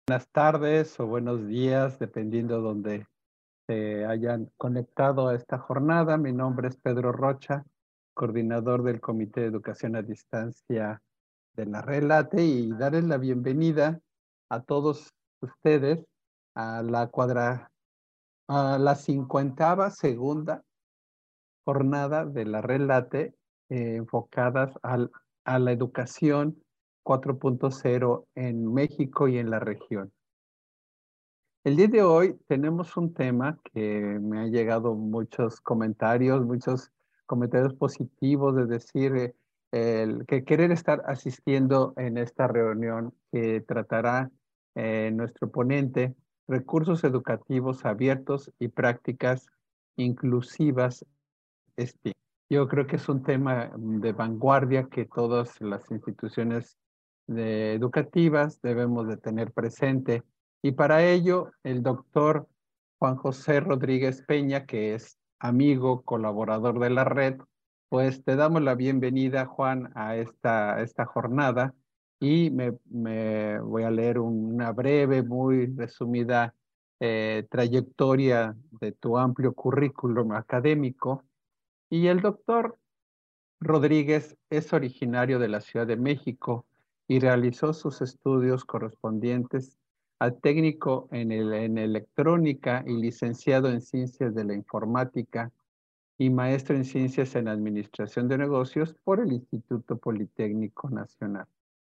Buenas tardes o buenos días, dependiendo donde se hayan conectado a esta jornada. Mi nombre es Pedro Rocha, coordinador del Comité de Educación a Distancia de la Red Late, y darles la bienvenida a todos ustedes a la 50ª jornada de la Red Late, enfocadas a la educación 4.0 en México y en la región. El día de hoy tenemos un tema que me han llegado muchos comentarios positivos, de decir que querer estar asistiendo en esta reunión que tratará nuestro ponente, recursos educativos abiertos y prácticas inclusivas STEAM. Yo creo que es un tema de vanguardia que todas las instituciones educativas debemos de tener presente. Y para ello, el doctor Juan José Rodríguez Peña, que es amigo, colaborador de la red, pues te damos la bienvenida, Juan, a esta jornada, y me voy a leer una breve, muy resumida trayectoria de tu amplio currículum académico. Y el doctor Rodríguez es originario de la Ciudad de México y realizó sus estudios correspondientes a técnico en electrónica y licenciado en ciencias de la informática y maestro en ciencias en administración de negocios por el Instituto Politécnico Nacional.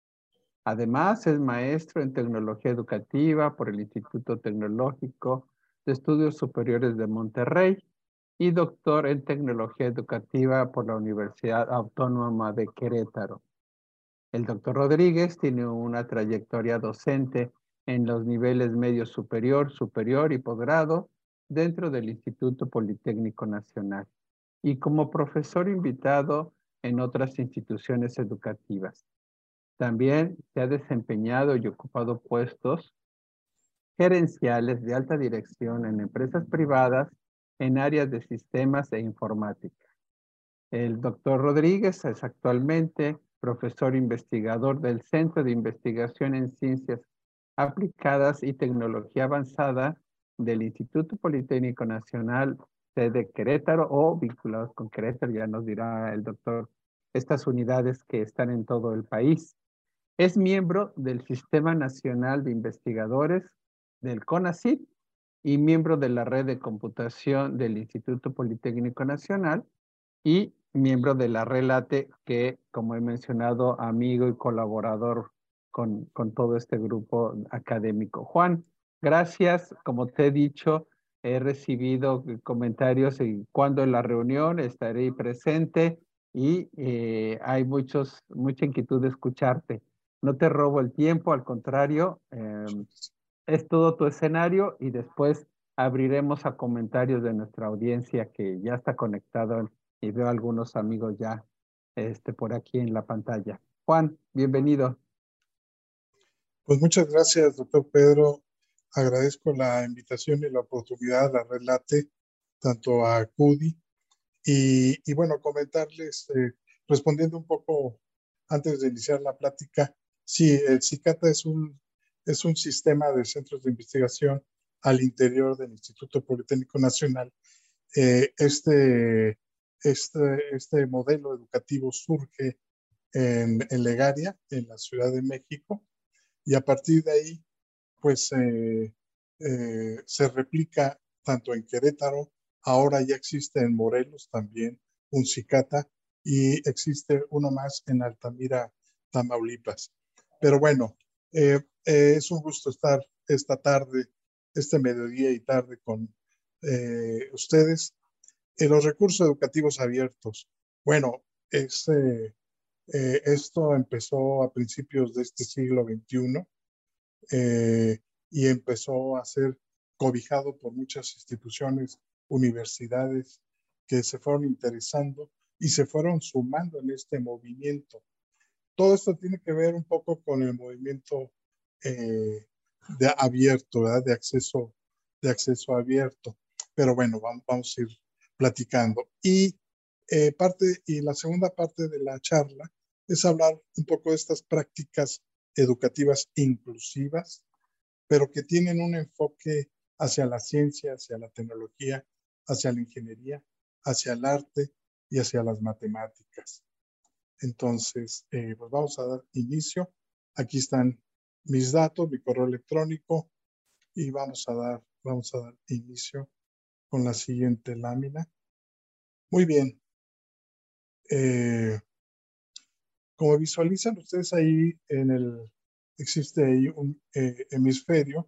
Además, es maestro en tecnología educativa por el Instituto Tecnológico de Estudios Superiores de Monterrey y doctor en tecnología educativa por la Universidad Autónoma de Querétaro. El doctor Rodríguez tiene una trayectoria docente en los niveles medio superior, superior y posgrado dentro del Instituto Politécnico Nacional y como profesor invitado en otras instituciones educativas. También se ha desempeñado y ocupado puestos gerenciales de alta dirección en empresas privadas en áreas de sistemas e informática. El doctor Rodríguez es actualmente profesor investigador del Centro de Investigación en Ciencias Aplicadas y Tecnología Avanzada del Instituto Politécnico Nacional, sede Querétaro, o vinculados con Querétaro, ya nos dirá el doctor, estas unidades que están en todo el país. Es miembro del Sistema Nacional de Investigadores del CONACYT y miembro de la red de computación del Instituto Politécnico Nacional y miembro de la Red Late, que, como he mencionado, amigo y colaborador con todo este grupo académico. Juan, gracias. Como te he dicho, he recibido comentarios y cuando en la reunión estaré presente y hay mucha inquietud de escucharte. No te robo el tiempo, al contrario, es todo tu escenario y después abriremos a comentarios de nuestra audiencia que ya está conectado y veo algunos amigos ya por aquí en la pantalla. Juan, bienvenido. Pues muchas gracias, doctor Pedro. Agradezco la invitación y la oportunidad a la Red Late, tanto a CUDI. Y bueno, comentarles, respondiendo un poco antes de iniciar la plática, sí, el CICATA es un sistema de centros de investigación al interior del Instituto Politécnico Nacional. Este modelo educativo surge en Legaria, en la Ciudad de México, y a partir de ahí, pues se replica tanto en Querétaro, ahora ya existe en Morelos también un CICATA y existe uno más en Altamira, Tamaulipas. Pero bueno, es un gusto estar esta tarde, este mediodía y tarde con ustedes. Los recursos educativos abiertos. Bueno, esto empezó a principios de este siglo XXI y empezó a ser cobijado por muchas instituciones, universidades que se fueron interesando y se fueron sumando en este movimiento. Todo esto tiene que ver un poco con el movimiento abierto, ¿verdad? De acceso abierto. Pero bueno, vamos a ir platicando. Y la segunda parte de la charla es hablar un poco de estas prácticas educativas inclusivas, pero que tienen un enfoque hacia la ciencia, hacia la tecnología, hacia la ingeniería, hacia el arte y hacia las matemáticas. Entonces, pues vamos a dar inicio. Aquí están mis datos, mi correo electrónico, y vamos a dar inicio con la siguiente lámina. Muy bien. Como visualizan ustedes ahí, existe ahí un hemisferio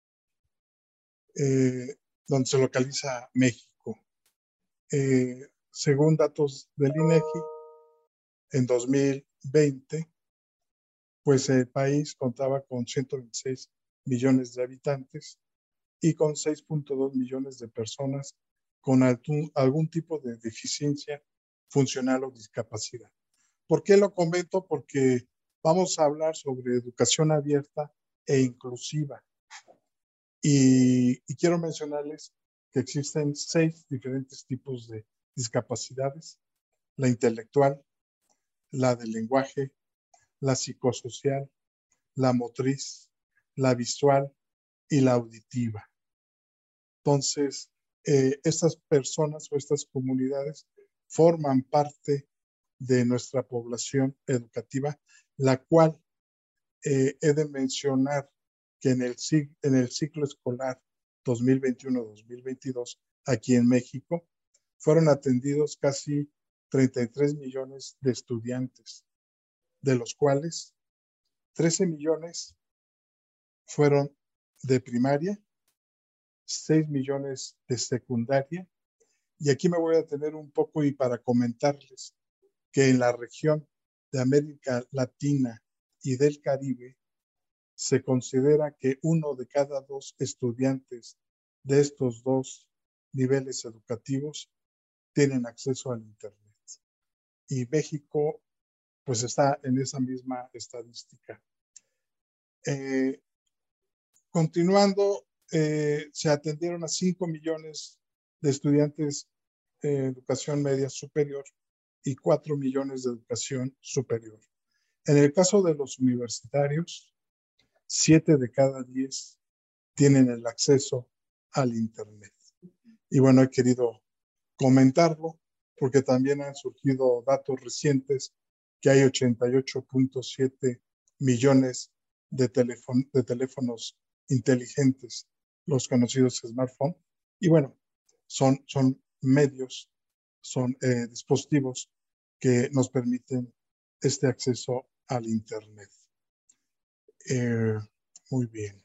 donde se localiza México. Según datos del INEGI, en 2020, pues el país contaba con 126 millones de habitantes y con 6.2 millones de personas con algún tipo de deficiencia funcional o discapacidad. ¿Por qué lo comento? Porque vamos a hablar sobre educación abierta e inclusiva. Y quiero mencionarles que existen 6 diferentes tipos de discapacidades: la intelectual, la del lenguaje, la psicosocial, la motriz, la visual y la auditiva. Entonces, estas personas o estas comunidades forman parte de nuestra población educativa, la cual he de mencionar que en el ciclo escolar 2021-2022, aquí en México, fueron atendidos casi 33 millones de estudiantes, de los cuales 13 millones fueron de primaria, 6 millones de secundaria, y aquí me voy a detener un poco y para comentarles que en la región de América Latina y del Caribe se considera que 1 de cada 2 estudiantes de estos 2 niveles educativos tienen acceso al Internet. Y México, pues, está en esa misma estadística. Continuando, se atendieron a 5 millones de estudiantes de educación media superior y 4 millones de educación superior. En el caso de los universitarios, 7 de cada 10 tienen el acceso al Internet. Y bueno, he querido comentarlo porque también han surgido datos recientes que hay 88.7 millones de teléfonos inteligentes, los conocidos smartphones. Y bueno, son medios, son dispositivos que nos permiten este acceso al Internet. Muy bien.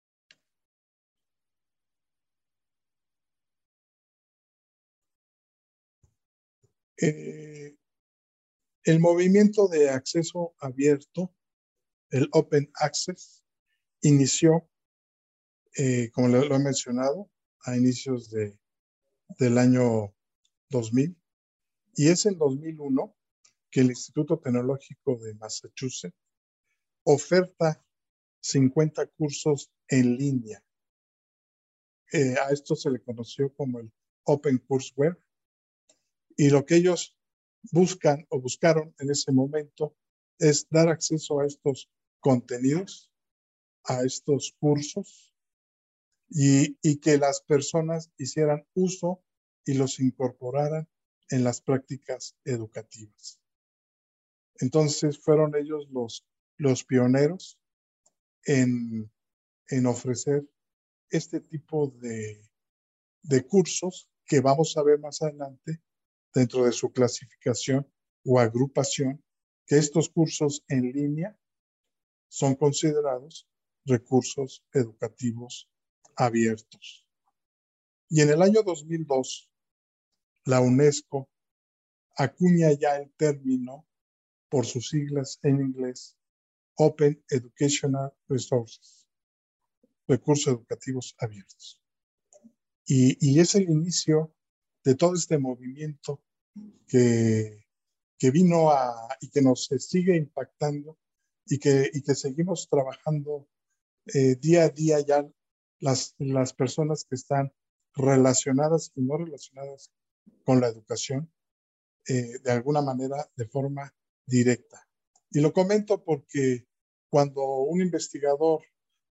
El movimiento de acceso abierto, el Open Access, inició, como lo he mencionado, a inicios del año 2000, y es en 2001 que el Instituto Tecnológico de Massachusetts oferta 50 cursos en línea. A esto se le conoció como el Open Courseware, y lo que ellos buscan o buscaron en ese momento es dar acceso a estos contenidos, a estos cursos, y que las personas hicieran uso y los incorporaran en las prácticas educativas. Entonces fueron ellos los pioneros en ofrecer este tipo de cursos que vamos a ver más adelante dentro de su clasificación o agrupación, que estos cursos en línea son considerados recursos educativos abiertos. Y en el año 2002, la UNESCO acuña ya el término, por sus siglas en inglés, Open Educational Resources, recursos educativos abiertos. Y es el inicio de todo este movimiento que vino y que nos sigue impactando y que seguimos trabajando día a día ya las personas que están relacionadas y no relacionadas con la educación, de alguna manera de forma directa. Y lo comento porque cuando un investigador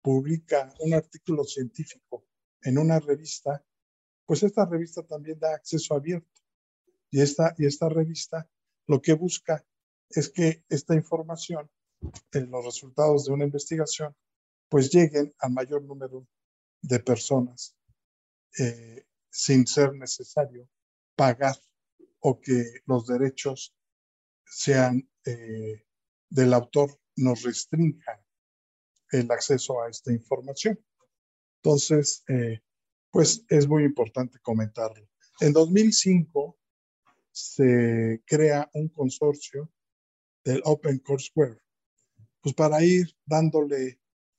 publica un artículo científico en una revista, pues esta revista también da acceso abierto. Y esta revista lo que busca es que esta información, los resultados de una investigación, pues lleguen al mayor número de personas sin ser necesario pagar o que los derechos sean del autor nos restrinjan el acceso a esta información. Entonces, pues es muy importante comentarlo. En 2005 se crea un consorcio del OpenCourseware, pues para ir dándole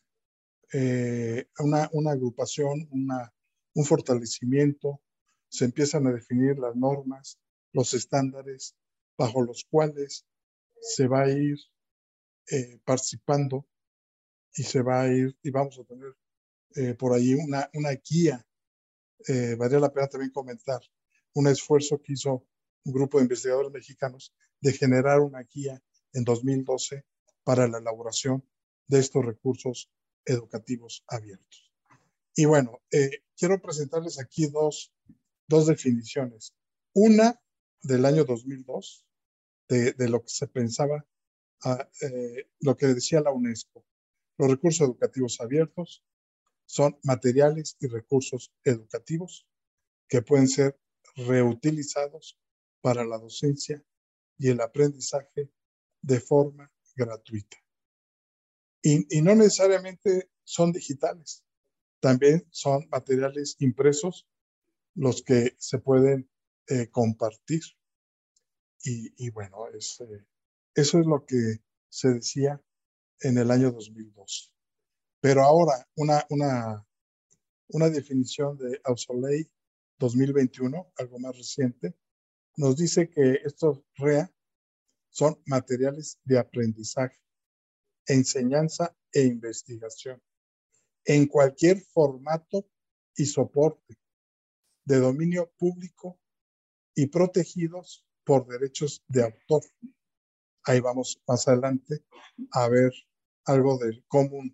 una agrupación, un fortalecimiento, se empiezan a definir las normas, los estándares bajo los cuales se va a ir participando y se va a ir, y vamos a tener por ahí una guía. Valdría la pena también comentar un esfuerzo que hizo un grupo de investigadores mexicanos de generar una guía en 2012 para la elaboración de estos recursos educativos abiertos. Y bueno, quiero presentarles aquí dos definiciones. Una del año 2002, de lo que se pensaba, lo que decía la UNESCO. Los recursos educativos abiertos son materiales y recursos educativos que pueden ser reutilizados para la docencia y el aprendizaje de forma gratuita. Y no necesariamente son digitales, también son materiales impresos los que se pueden compartir. Y bueno, eso es lo que se decía en el año 2002. Pero ahora, una definición de Ausoley 2021, algo más reciente, nos dice que estos REA son materiales de aprendizaje, enseñanza e investigación en cualquier formato y soporte de dominio público y protegidos por derechos de autor. Ahí vamos más adelante a ver algo del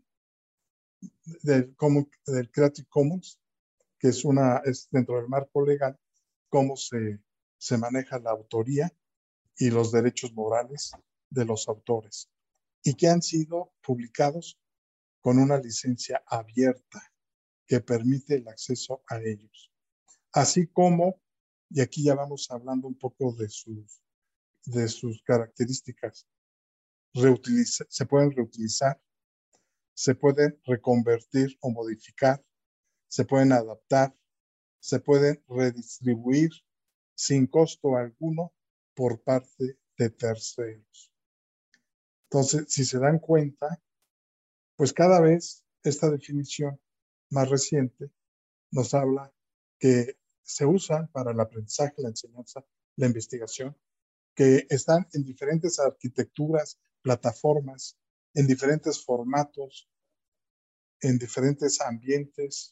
Creative Commons, que es dentro del marco legal, cómo se maneja la autoría y los derechos morales de los autores y que han sido publicados con una licencia abierta que permite el acceso a ellos. Así como, y aquí ya vamos hablando un poco de sus características, se pueden reutilizar, se pueden reconvertir o modificar, se pueden adaptar, se pueden redistribuir sin costo alguno por parte de terceros. Entonces, si se dan cuenta, pues cada vez esta definición más reciente nos habla que se usan para el aprendizaje, la enseñanza, la investigación, que están en diferentes arquitecturas, plataformas, en diferentes formatos, en diferentes ambientes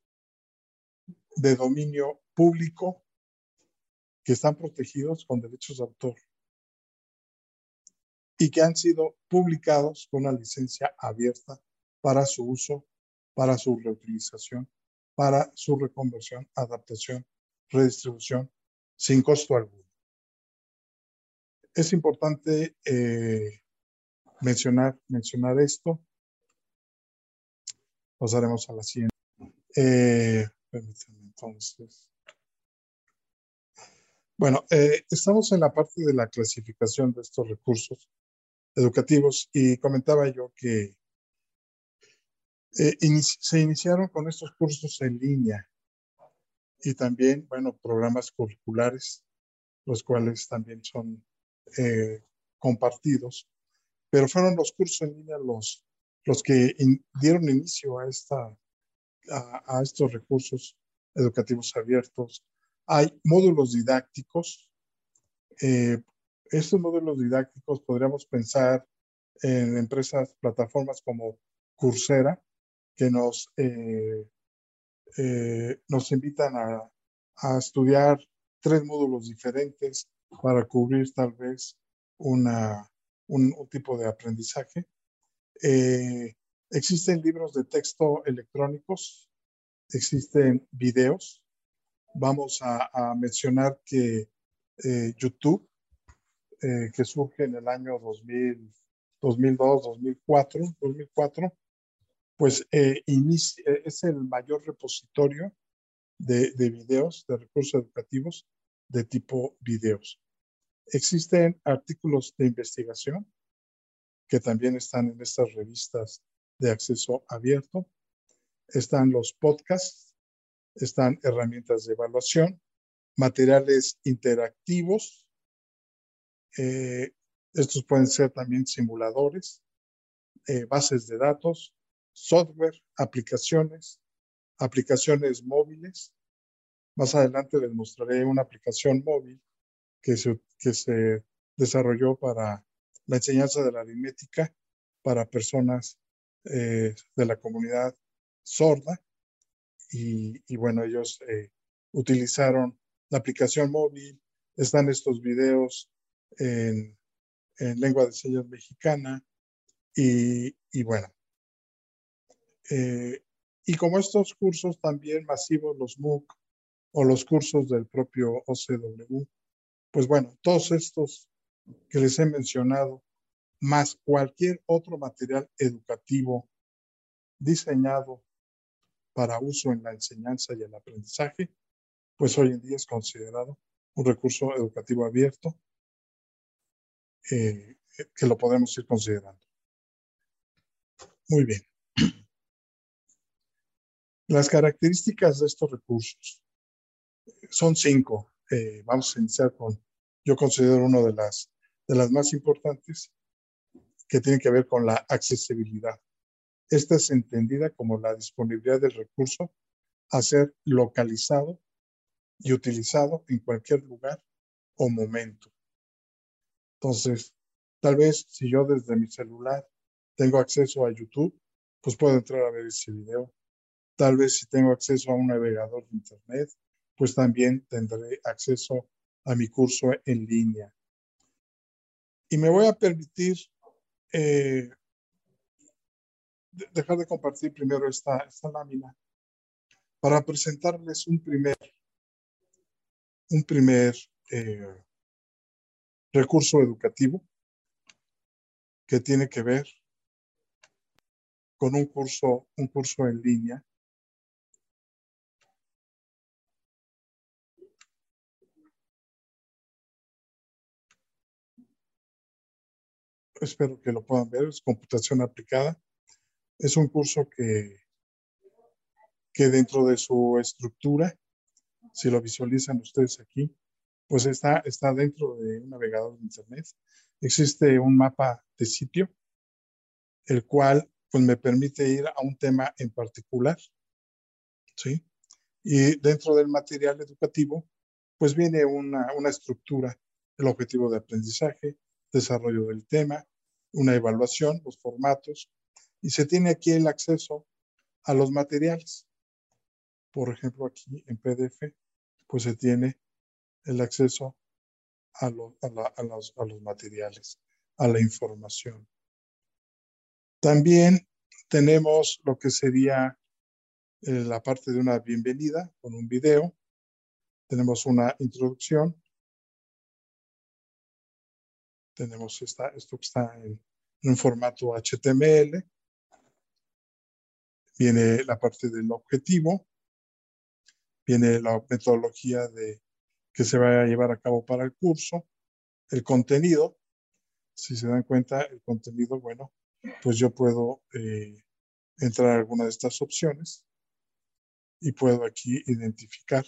de dominio público que están protegidos con derechos de autor y que han sido publicados con una licencia abierta para su uso, para su reutilización, para su reconversión, adaptación, redistribución, sin costo alguno. Es importante mencionar esto. Pasaremos a la siguiente. Permítanme entonces. Bueno, estamos en la parte de la clasificación de estos recursos educativos y comentaba yo que se iniciaron con estos cursos en línea y también, bueno, programas curriculares, los cuales también son compartidos, pero fueron los cursos en línea los que dieron inicio a estos recursos educativos abiertos. Hay módulos didácticos. Estos módulos didácticos podríamos pensar en empresas, plataformas como Coursera, que nos invitan a estudiar 3 módulos diferentes para cubrir tal vez un tipo de aprendizaje. Existen libros de texto electrónicos, existen videos. Vamos a mencionar que YouTube, que surge en el año 2002, 2004, pues es el mayor repositorio de videos, de recursos educativos de tipo videos. Existen artículos de investigación que también están en estas revistas de acceso abierto. Están los podcasts, están herramientas de evaluación, materiales interactivos. Estos pueden ser también simuladores, bases de datos, software, aplicaciones móviles. Más adelante les mostraré una aplicación móvil que se desarrolló para la enseñanza de la aritmética para personas de la comunidad sorda. Y bueno, ellos utilizaron la aplicación móvil. Están estos videos en lengua de señas mexicana. Y bueno, y como estos cursos también masivos, los MOOC o los cursos del propio OCW, pues bueno, todos estos que les he mencionado, más cualquier otro material educativo diseñado para uso en la enseñanza y el aprendizaje, pues hoy en día es considerado un recurso educativo abierto que lo podemos ir considerando. Muy bien. Las características de estos recursos son 5. Vamos a iniciar con, yo considero uno de las más importantes, que tiene que ver con la accesibilidad. Esta es entendida como la disponibilidad del recurso a ser localizado y utilizado en cualquier lugar o momento. Entonces, tal vez si yo desde mi celular tengo acceso a YouTube, pues puedo entrar a ver ese video. Tal vez si tengo acceso a un navegador de Internet, pues también tendré acceso a mi curso en línea. Y me voy a permitir dejar de compartir primero esta lámina para presentarles un primer recurso educativo que tiene que ver con un curso en línea. Espero que lo puedan ver, es computación aplicada. Es un curso que dentro de su estructura, si lo visualizan ustedes aquí, pues está dentro de un navegador de Internet. Existe un mapa de sitio, el cual pues me permite ir a un tema en particular, ¿sí? Y dentro del material educativo, pues viene una estructura, el objetivo de aprendizaje, desarrollo del tema, una evaluación, los formatos, y se tiene aquí el acceso a los materiales. Por ejemplo, aquí en PDF, pues se tiene el acceso a los materiales, a la información. También tenemos lo que sería la parte de una bienvenida con un video. Tenemos una introducción. Tenemos esto que está en un formato HTML. Viene la parte del objetivo. Viene la metodología que se va a llevar a cabo para el curso. El contenido. Si se dan cuenta, el contenido, bueno, pues yo puedo entrar a alguna de estas opciones y puedo aquí identificar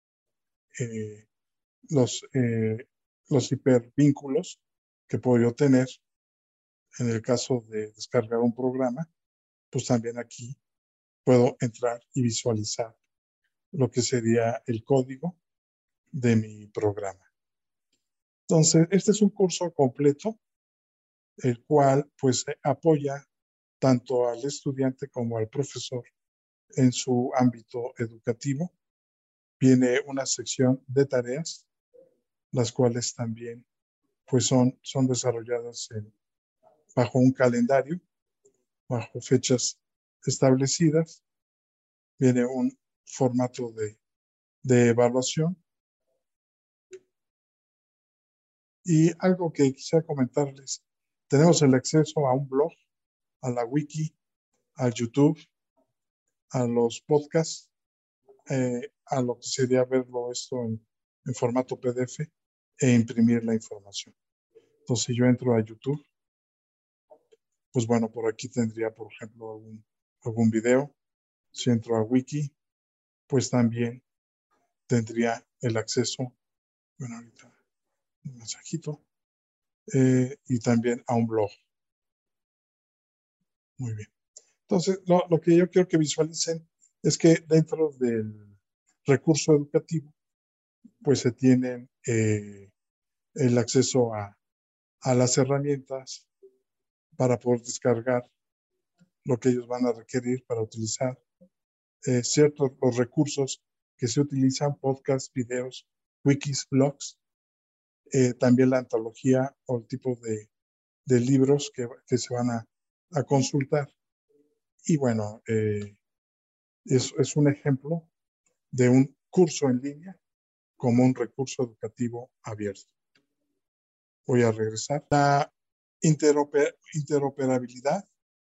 los hipervínculos que puedo yo tener. En el caso de descargar un programa, pues también aquí puedo entrar y visualizar lo que sería el código de mi programa. Entonces, este es un curso completo, el cual pues apoya tanto al estudiante como al profesor en su ámbito educativo. Viene una sección de tareas, las cuales también pues son desarrolladas bajo un calendario bajo fechas establecidas. Viene un formato de evaluación. Y algo que quisiera comentarles, tenemos el acceso a un blog, a la wiki, al YouTube, a los podcasts, a lo que sería verlo esto en formato PDF e imprimir la información. Entonces, si yo entro a YouTube, pues bueno, por aquí tendría, por ejemplo, algún video. Si entro a Wiki, pues también tendría el acceso, bueno, ahorita un mensajito, y también a un blog. Muy bien. Entonces, lo que yo quiero que visualicen es que dentro del recurso educativo, pues se tienen el acceso a las herramientas para poder descargar lo que ellos van a requerir para utilizar ciertos los recursos que se utilizan, podcasts, videos, wikis, blogs, también la antología o el tipo de libros que se van a consultar. Y bueno, es un ejemplo de un curso en línea como un recurso educativo abierto. Voy a regresar. La interoperabilidad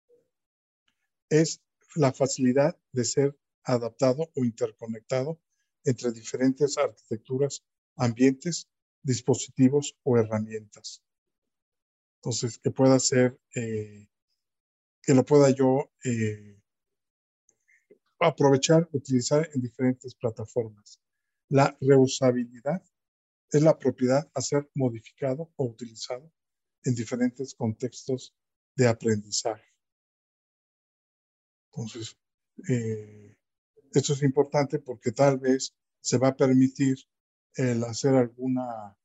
es la facilidad de ser adaptado o interconectado entre diferentes arquitecturas, ambientes, dispositivos o herramientas. Entonces, que pueda ser, que lo pueda yo aprovechar, utilizar en diferentes plataformas. La reusabilidad es la propiedad a ser modificado o utilizado en diferentes contextos de aprendizaje. Entonces, esto es importante porque tal vez se va a permitir el hacer alguna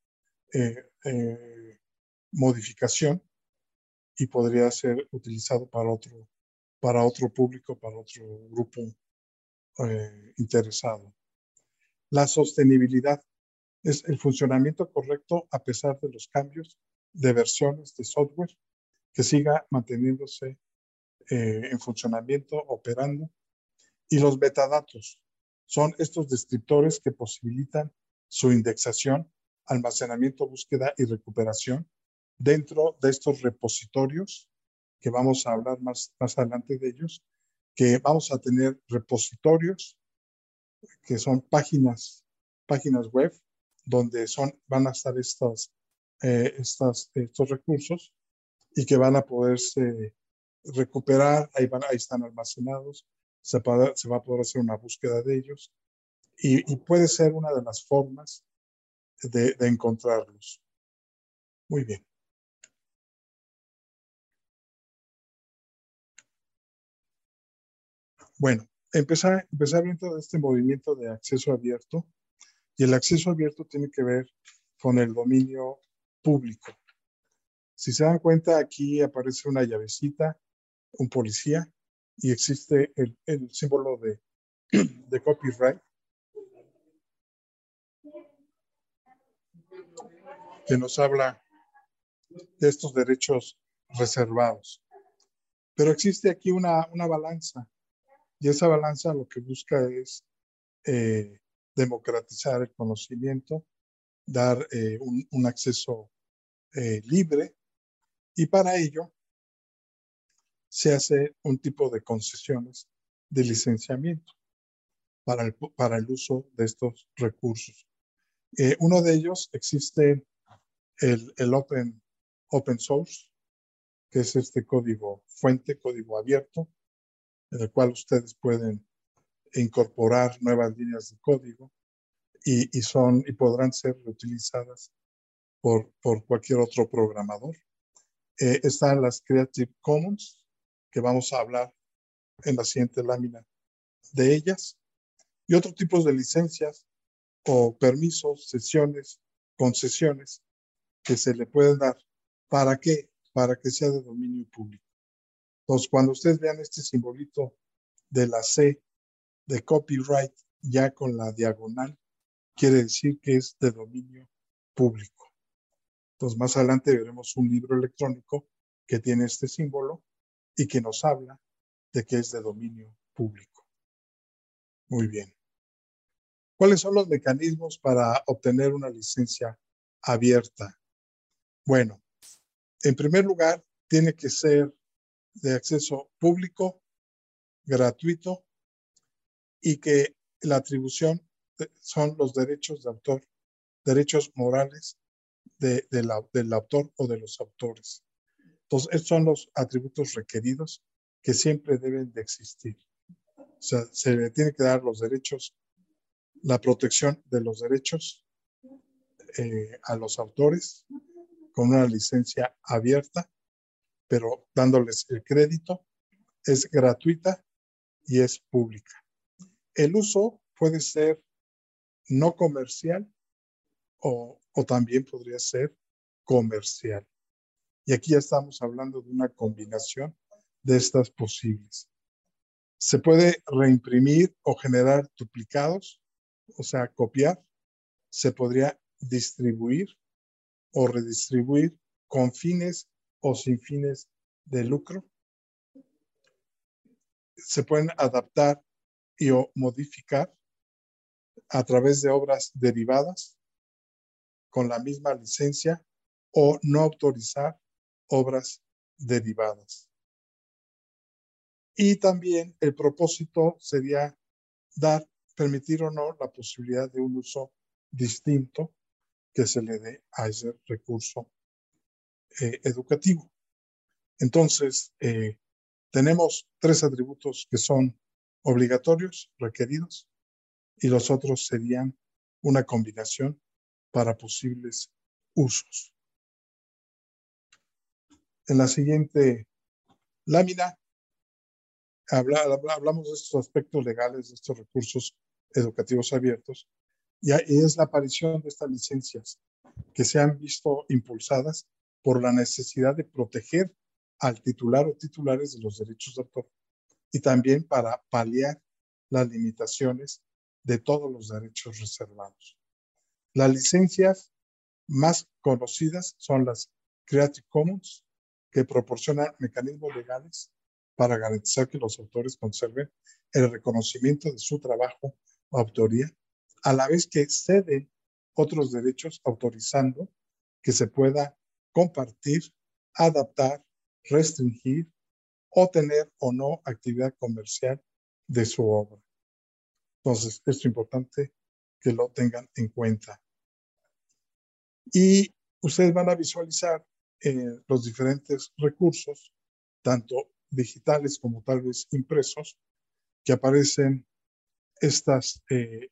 modificación y podría ser utilizado para otro público, para otro grupo interesado. La sostenibilidad es el funcionamiento correcto a pesar de los cambios de versiones de software, que siga manteniéndose en funcionamiento, operando. Y los metadatos son estos descriptores que posibilitan su indexación, almacenamiento, búsqueda y recuperación dentro de estos repositorios, que vamos a hablar más adelante de ellos, que vamos a tener repositorios que son páginas web donde van a estar estos recursos y que van a poderse recuperar, ahí están almacenados, se va a poder hacer una búsqueda de ellos y puede ser una de las formas de encontrarlos. Muy bien. Bueno, empezar dentro de este movimiento de acceso abierto, y el acceso abierto tiene que ver con el dominio público. Si se dan cuenta, aquí aparece una llavecita, un policía, y existe el símbolo de copyright, que nos habla de estos derechos reservados. Pero existe aquí una balanza, y esa balanza lo que busca es democratizar el conocimiento, dar un acceso libre, y para ello se hace un tipo de concesiones de licenciamiento para el uso de estos recursos. Uno de ellos existe el open source, que es este código fuente, código abierto, en el cual ustedes pueden incorporar nuevas líneas de código y podrán ser reutilizadas por cualquier otro programador. Están las Creative Commons, que vamos a hablar en la siguiente lámina de ellas, y otros tipos de licencias o permisos, sesiones, concesiones que se le pueden dar. ¿Para qué? Para que sea de dominio público. Entonces, cuando ustedes vean este simbolito de la C de copyright ya con la diagonal, quiere decir que es de dominio público. Entonces, más adelante veremos un libro electrónico que tiene este símbolo y que nos habla de que es de dominio público. Muy bien. ¿Cuáles son los mecanismos para obtener una licencia abierta? Bueno, en primer lugar, tiene que ser de acceso público, gratuito, y que la atribución son los derechos de autor, derechos morales del autor o de los autores. Entonces, estos son los atributos requeridos que siempre deben de existir. O sea, se le tiene que dar los derechos, la protección de los derechos a los autores con una licencia abierta, pero dándoles el crédito, es gratuita y es pública. El uso puede ser no comercial o también podría ser comercial. Y aquí ya estamos hablando de una combinación de estas posibles. Se puede reimprimir o generar duplicados, o sea, copiar. Se podría distribuir o redistribuir con fines o sin fines de lucro. Se pueden adaptar y o modificar a través de obras derivadas con la misma licencia o no autorizar obras derivadas. Y también el propósito sería permitir o no la posibilidad de un uso distinto que se le dé a ese recurso educativo. Entonces, tenemos 3 atributos que son obligatorios, requeridos, y los otros serían una combinación para posibles usos. En la siguiente lámina hablamos de estos aspectos legales de estos recursos educativos abiertos y es la aparición de estas licencias que se han visto impulsadas por la necesidad de proteger al titular o titulares de los derechos de autor y también para paliar las limitaciones de todos los derechos reservados. Las licencias más conocidas son las Creative Commons, que proporcionan mecanismos legales para garantizar que los autores conserven el reconocimiento de su trabajo o autoría, a la vez que ceden otros derechos autorizando que se pueda compartir, adaptar, restringir o tener o no actividad comercial de su obra. Entonces, esto es importante que lo tengan en cuenta. Y ustedes van a visualizar los diferentes recursos, tanto digitales como tal vez impresos, que aparecen estas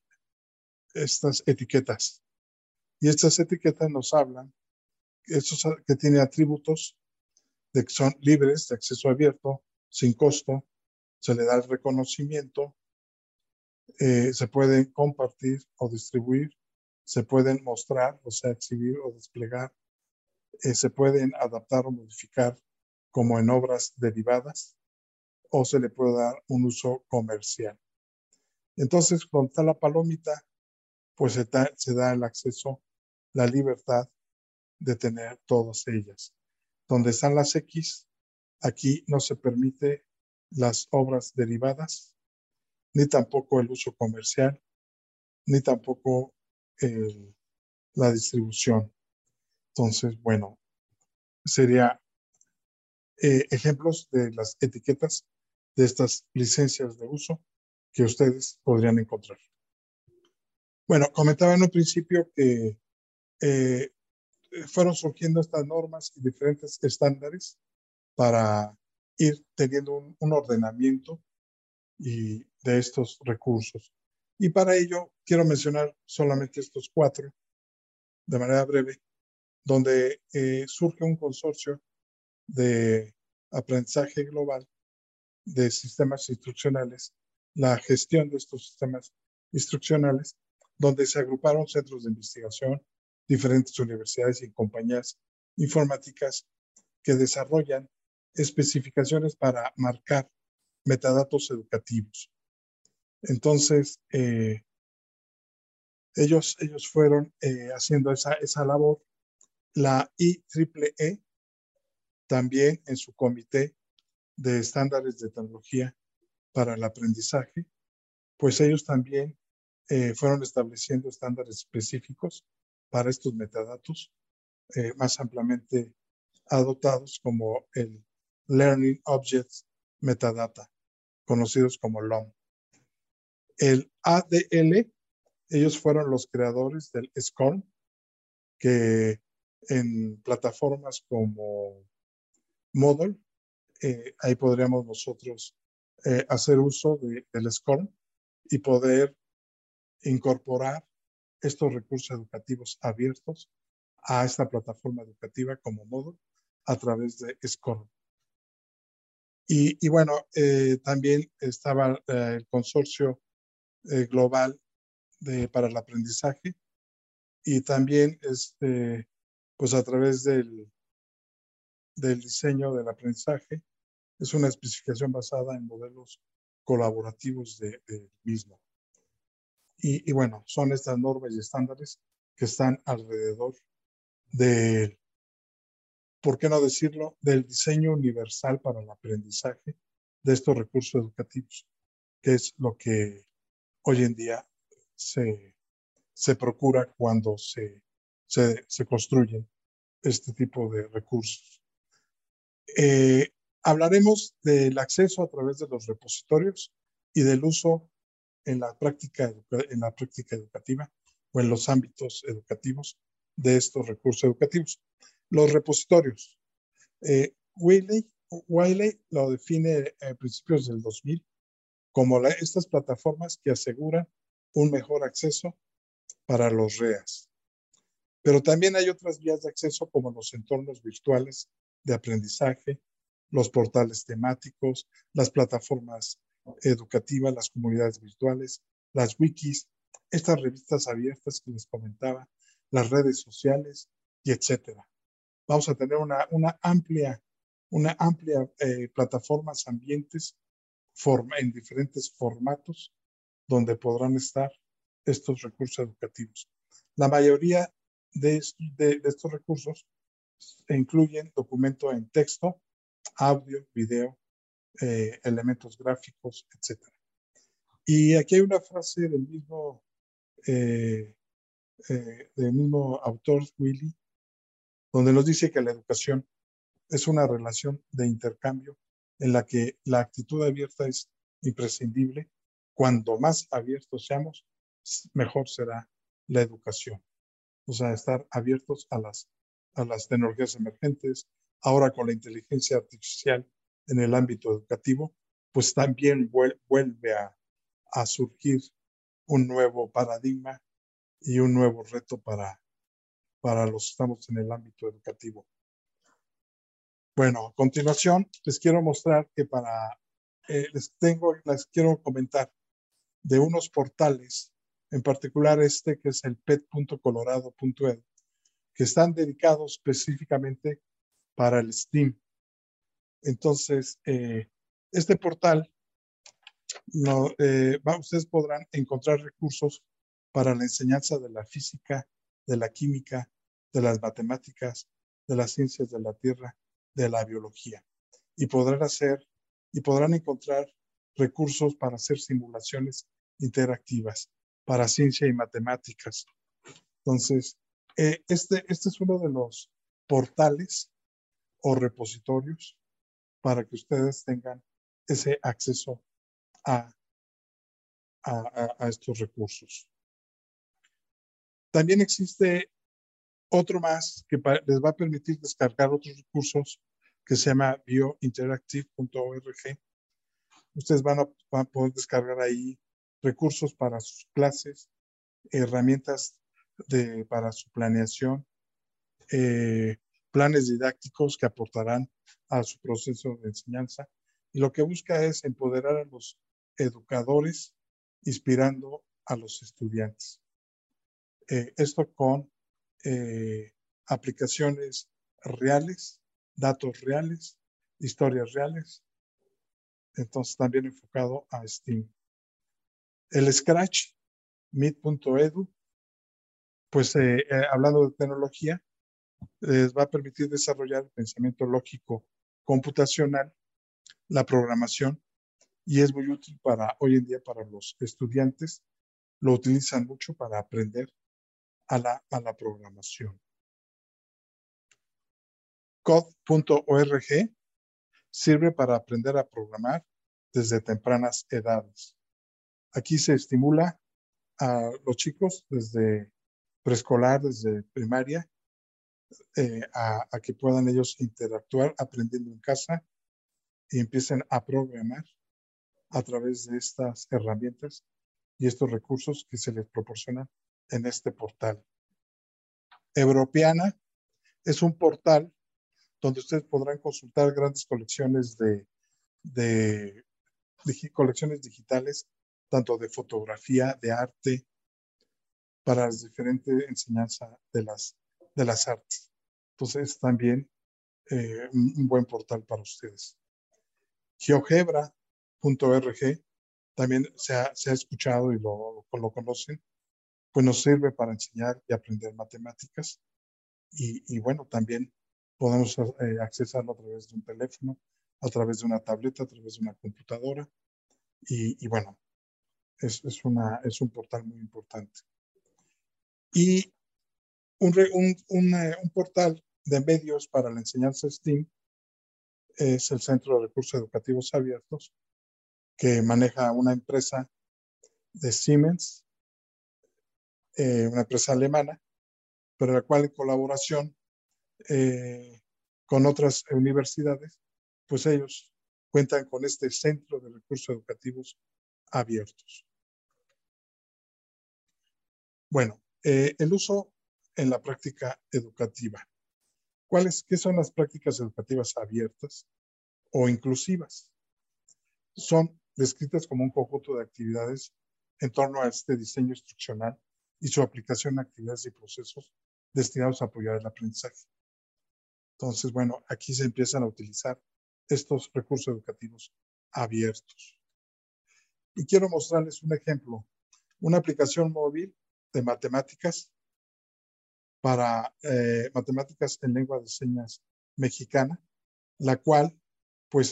etiquetas. Y estas etiquetas nos hablan que tienen atributos de que son libres, de acceso abierto, sin costo, se le da el reconocimiento, se pueden compartir o distribuir, se pueden mostrar, o sea, exhibir o desplegar, se pueden adaptar o modificar como en obras derivadas o se le puede dar un uso comercial. Entonces, cuando está la palomita, pues se da el acceso, la libertad de tener todas ellas. Donde están las X, aquí no se permite las obras derivadas, ni tampoco el uso comercial, ni tampoco la distribución. Entonces, bueno, sería ejemplos de las etiquetas de estas licencias de uso que ustedes podrían encontrar. Bueno, comentaba en un principio que fueron surgiendo estas normas y diferentes estándares para ir teniendo un ordenamiento de estos recursos. Y para ello quiero mencionar solamente estos 4 de manera breve, donde surge un consorcio de aprendizaje global de sistemas instruccionales, la gestión de estos sistemas instruccionales, donde se agruparon centros de investigación, diferentes universidades y compañías informáticas que desarrollan especificaciones para marcar metadatos educativos. Entonces, ellos fueron haciendo esa labor. La IEEE también en su comité de estándares de tecnología para el aprendizaje, pues ellos también fueron estableciendo estándares específicos para estos metadatos más ampliamente adoptados como el Learning Objects Metadata, conocidos como LOM. El ADL, ellos fueron los creadores del SCORM, que en plataformas como Moodle, ahí podríamos nosotros hacer uso del SCORM y poder incorporar estos recursos educativos abiertos a esta plataforma educativa como Moodle a través de SCORM. Y bueno, también estaba el consorcio global para el aprendizaje y también pues a través del diseño del aprendizaje es una especificación basada en modelos colaborativos del mismo. Y bueno, son estas normas y estándares que están alrededor del, ¿por qué no decirlo?, del diseño universal para el aprendizaje de estos recursos educativos, que es lo que hoy en día se procura cuando se construyen este tipo de recursos. Hablaremos del acceso a través de los repositorios y del uso en la práctica educativa o en los ámbitos educativos de estos recursos educativos. Los repositorios. Wiley lo define a principios del 2000 como estas plataformas que aseguran un mejor acceso para los REAs. Pero también hay otras vías de acceso como los entornos virtuales de aprendizaje, los portales temáticos, las plataformas educativas, las comunidades virtuales, las wikis, estas revistas abiertas que les comentaba, las redes sociales y etcétera. Vamos a tener una amplia plataformas, ambientes en diferentes formatos donde podrán estar estos recursos educativos. La mayoría de estos recursos incluyen documento en texto, audio, video, elementos gráficos, etc. Y aquí hay una frase del mismo autor, Wiley, donde nos dice que la educación es una relación de intercambio en la que la actitud abierta es imprescindible. Cuanto más abiertos seamos, mejor será la educación. O sea, estar abiertos a las tecnologías emergentes. Ahora con la inteligencia artificial en el ámbito educativo, pues también vuelve a surgir un nuevo paradigma y un nuevo reto para los que estamos en el ámbito educativo. Bueno, a continuación les quiero mostrar que les quiero comentar de unos portales, en particular que es el pet.colorado.edu, que están dedicados específicamente para el STEAM. Entonces, este portal, ustedes podrán encontrar recursos para la enseñanza de la física, de la química, de las matemáticas, de las ciencias de la tierra, de la biología. Y podrán encontrar recursos para hacer simulaciones interactivas para ciencia y matemáticas. Entonces, este es uno de los portales o repositorios para que ustedes tengan ese acceso a estos recursos. También existe otro más que les va a permitir descargar otros recursos que se llama biointeractive.org. Ustedes van a poder descargar ahí recursos para sus clases, herramientas para su planeación, planes didácticos que aportarán a su proceso de enseñanza. Y lo que busca es empoderar a los educadores, inspirando a los estudiantes. Esto con aplicaciones reales, datos reales, historias reales. Entonces también enfocado a STEAM. El Scratch, meet.edu, pues hablando de tecnología, les va a permitir desarrollar el pensamiento lógico computacional la programación y es muy útil hoy en día para los estudiantes. Lo utilizan mucho para aprender a la programación. Code.org sirve para aprender a programar desde tempranas edades. Aquí se estimula a los chicos desde preescolar, desde primaria, a que puedan ellos interactuar aprendiendo en casa y empiecen a programar a través de estas herramientas y estos recursos que se les proporcionan en este portal. Europeana es un portal donde ustedes podrán consultar grandes colecciones de colecciones digitales, tanto de fotografía, de arte, para la diferente enseñanza de las artes. Entonces, también un buen portal para ustedes. GeoGebra.org también se ha escuchado y lo conocen, pues nos sirve para enseñar y aprender matemáticas. Y bueno, también podemos accesarlo a través de un teléfono, a través de una tableta, a través de una computadora. Y bueno, es un portal muy importante. Y un portal de medios para la enseñanza STEAM es el Centro de Recursos Educativos Abiertos, que maneja una empresa de Siemens, una empresa alemana, pero la cual en colaboración con otras universidades, pues ellos cuentan con este Centro de Recursos Educativos Abiertos. Bueno, el uso en la práctica educativa. ¿Qué son las prácticas educativas abiertas o inclusivas? Son descritas como un conjunto de actividades en torno a este diseño instruccional y su aplicación a actividades y procesos destinados a apoyar el aprendizaje. Entonces, bueno, aquí se empiezan a utilizar estos recursos educativos abiertos. Y quiero mostrarles un ejemplo, una aplicación móvil de matemáticas para matemáticas en lengua de señas mexicana, la cual pues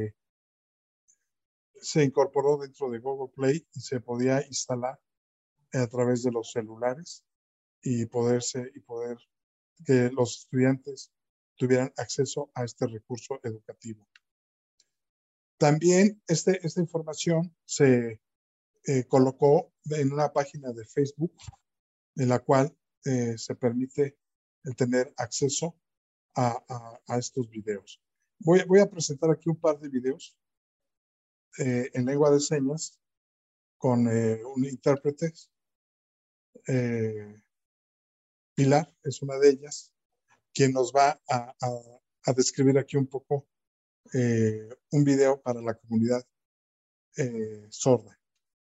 se incorporó dentro de Google Play y se podía instalar a través de los celulares y poder que los estudiantes tuvieran acceso a este recurso educativo. También esta información se colocó en una página de Facebook en la cual se permite el tener acceso a estos videos. Voy a presentar aquí un par de videos en lengua de señas con un intérprete. Pilar es una de ellas, quien nos va a describir aquí un poco un video para la comunidad sorda.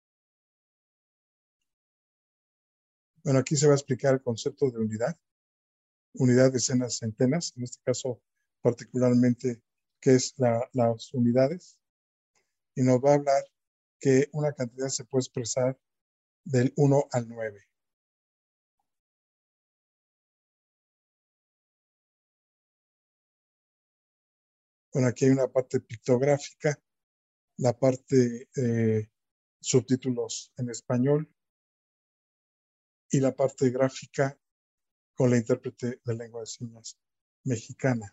Bueno, aquí se va a explicar el concepto de unidad, decenas, centenas, en este caso particularmente qué es las unidades, y nos va a hablar que una cantidad se puede expresar del 1 al 9. Bueno, aquí hay una parte pictográfica, la parte subtítulos en español y la parte gráfica con la intérprete de lengua de señas mexicana,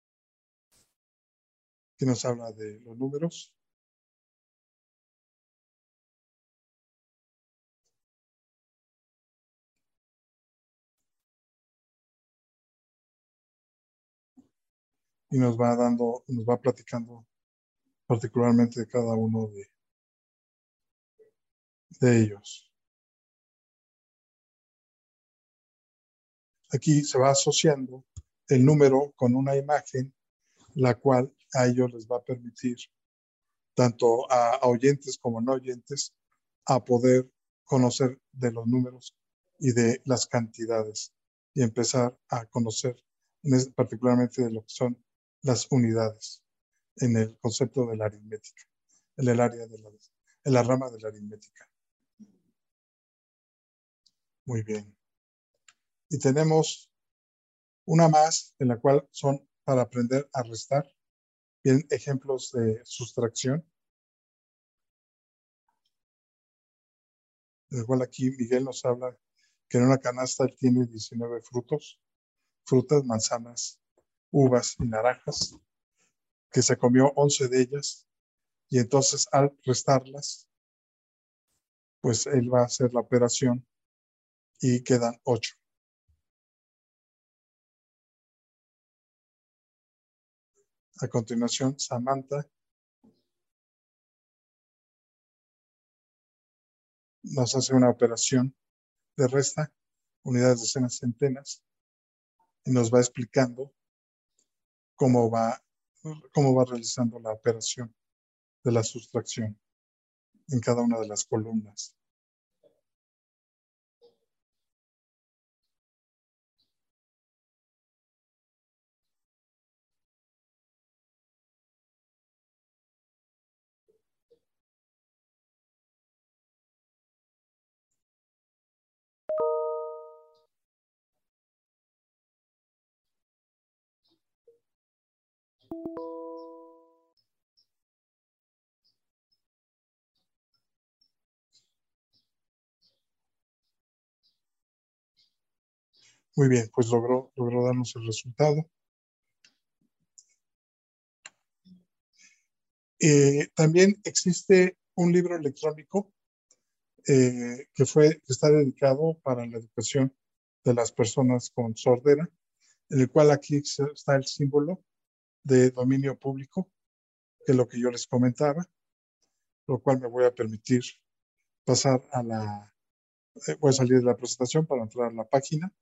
que nos habla de los números. Y nos va platicando particularmente de cada uno de ellos. Aquí se va asociando el número con una imagen, la cual a ellos les va a permitir, tanto a oyentes como no oyentes, a poder conocer de los números y de las cantidades y empezar a conocer particularmente de lo que son las unidades en el concepto de la aritmética, en la rama de la aritmética. Muy bien. Y tenemos una más en la cual son para aprender a restar Bien, ejemplos de sustracción. Igual aquí Miguel nos habla que en una canasta él tiene 19 frutas, manzanas, uvas y naranjas, que se comió 11 de ellas, y entonces al restarlas, pues él va a hacer la operación y quedan 8. A continuación, Samantha nos hace una operación de resta, unidades, decenas, centenas, y nos va explicando cómo va realizando la operación de la sustracción en cada una de las columnas. Muy bien, pues logró darnos el resultado. También existe un libro electrónico que está dedicado para la educación de las personas con sordera, en el cual aquí está el símbolo de dominio público, que es lo que yo les comentaba, lo cual me voy a permitir pasar voy a salir de la presentación para entrar a la página.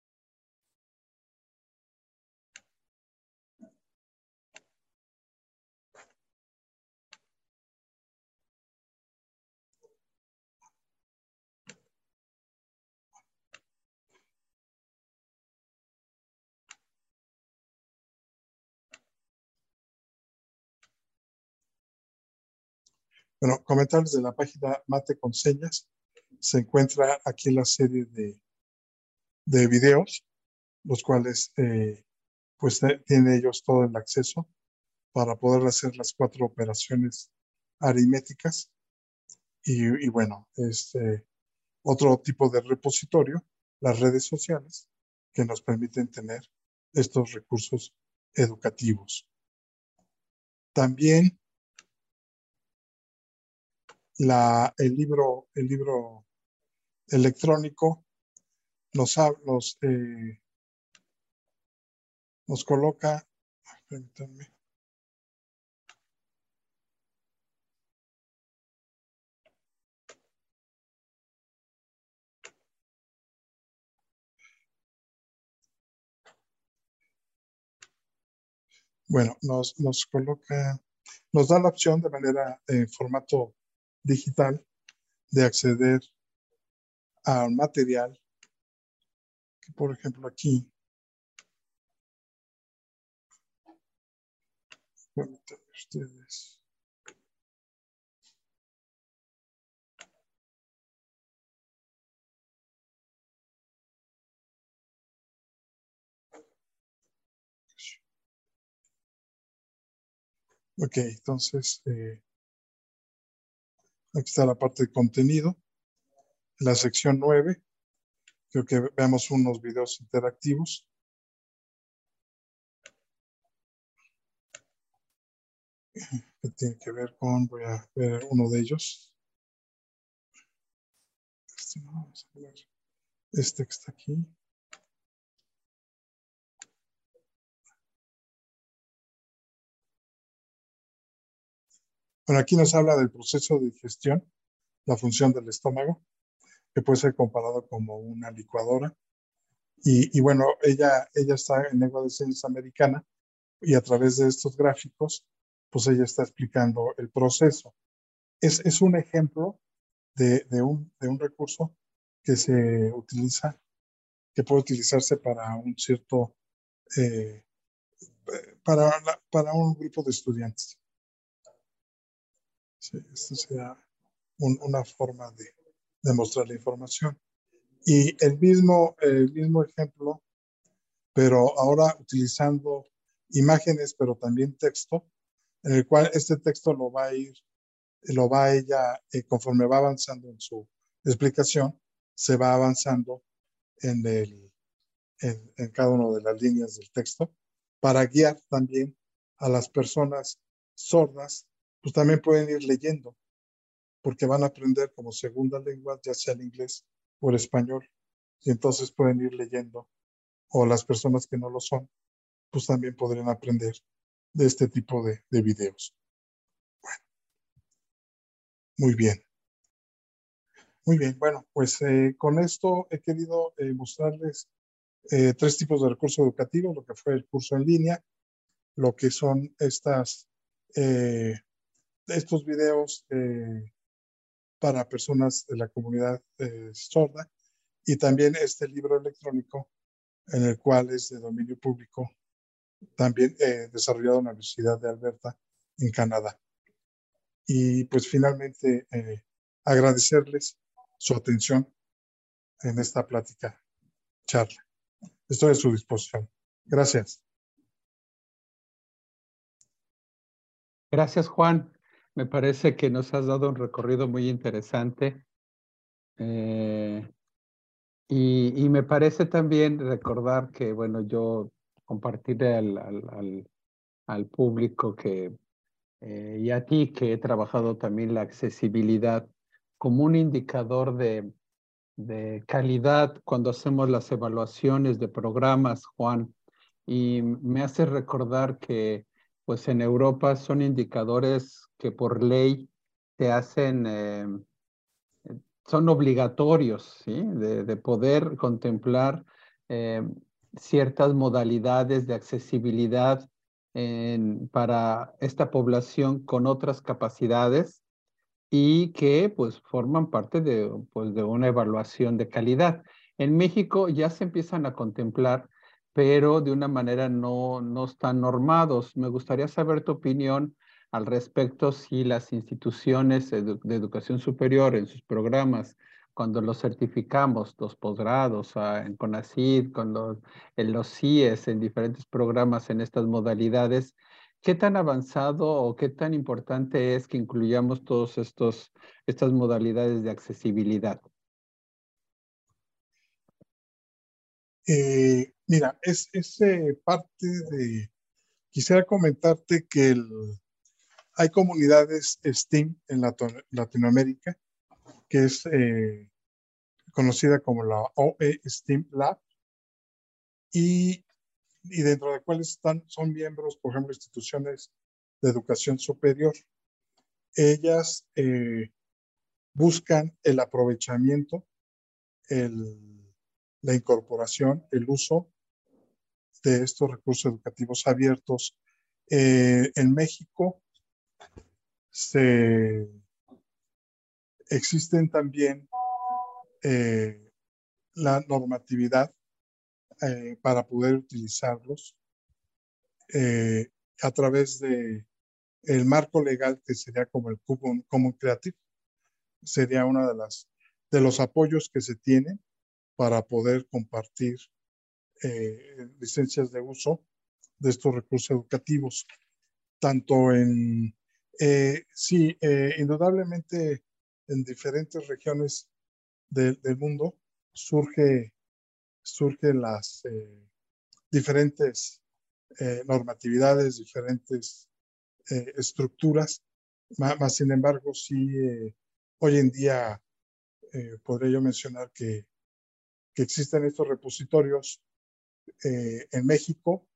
Bueno, comentarles de la página Mate con Señas. Se encuentra aquí la serie de videos, los cuales pues tienen ellos todo el acceso para poder hacer las 4 operaciones aritméticas. Y bueno, otro tipo de repositorio, las redes sociales, que nos permiten tener estos recursos educativos. También el libro electrónico nos coloca, permítanme. Bueno, nos da la opción de manera en formato digital de acceder al material que, por ejemplo, aquí, permítanme ustedes. Ok, entonces aquí está la parte de contenido. La sección 9, creo que veamos unos videos interactivos. Que tiene que ver con, voy a ver uno de ellos. No, vamos a ver. Que está aquí. Bueno, aquí nos habla del proceso de digestión, la función del estómago, que puede ser comparado como una licuadora. Y bueno, ella está en lengua de señas americana y a través de estos gráficos, pues ella está explicando el proceso. Es un ejemplo de un recurso que se utiliza, que puede utilizarse para un cierto, para un grupo de estudiantes. Sí, esto sería una forma de mostrar la información. Y el mismo ejemplo, pero ahora utilizando imágenes, pero también texto, en el cual este texto lo va ella, conforme va avanzando en su explicación, se va avanzando en cada una de las líneas del texto para guiar también a las personas sordas, pues también pueden ir leyendo, porque van a aprender como segunda lengua, ya sea el inglés o el español, y entonces pueden ir leyendo, o las personas que no lo son, pues también podrían aprender de este tipo de videos. Muy bien. Muy bien, bueno, pues con esto he querido mostrarles 3 tipos de recursos educativos, lo que fue el curso en línea, lo que son eh, estos videos para personas de la comunidad sorda, y también este libro electrónico en el cual es de dominio público, también desarrollado en la Universidad de Alberta en Canadá. Y pues finalmente agradecerles su atención en esta plática, charla. Estoy a su disposición. Gracias. Gracias, Juan. Me parece que nos has dado un recorrido muy interesante. Y me parece también recordar que, bueno, yo compartiré al público que, y a ti que he trabajado también la accesibilidad como un indicador de calidad cuando hacemos las evaluaciones de programas, Juan. Y me hace recordar que, pues en Europa son indicadores que por ley te hacen son obligatorios, ¿sí? De poder contemplar eh, ciertas modalidades de accesibilidad para esta población con otras capacidades y que pues forman parte pues, de una evaluación de calidad. En México ya se empiezan a contemplar, pero de una manera no están normados. Me gustaría saber tu opinión al respecto si las instituciones de educación superior en sus programas, cuando los certificamos, los posgrados, en CONACYT, en los CIES, en diferentes programas en estas modalidades, ¿qué tan avanzado o qué tan importante es que incluyamos todos estas modalidades de accesibilidad? Mira, es parte de, quisiera comentarte que hay comunidades STEAM en Latinoamérica, que es conocida como la OE STEAM Lab, y, y dentro de cuales son miembros, por ejemplo, instituciones de educación superior. Ellas buscan el aprovechamiento, la incorporación, el uso de estos recursos educativos abiertos. En México existen también la normatividad para poder utilizarlos eh, a través de el marco legal, que sería como el Common Creative. Sería una de los apoyos que se tienen para poder compartir licencias de uso de estos recursos educativos, tanto indudablemente en diferentes regiones del mundo surgen las diferentes normatividades, diferentes estructuras, más sin embargo, sí, hoy en día podría yo mencionar que existen estos repositorios en México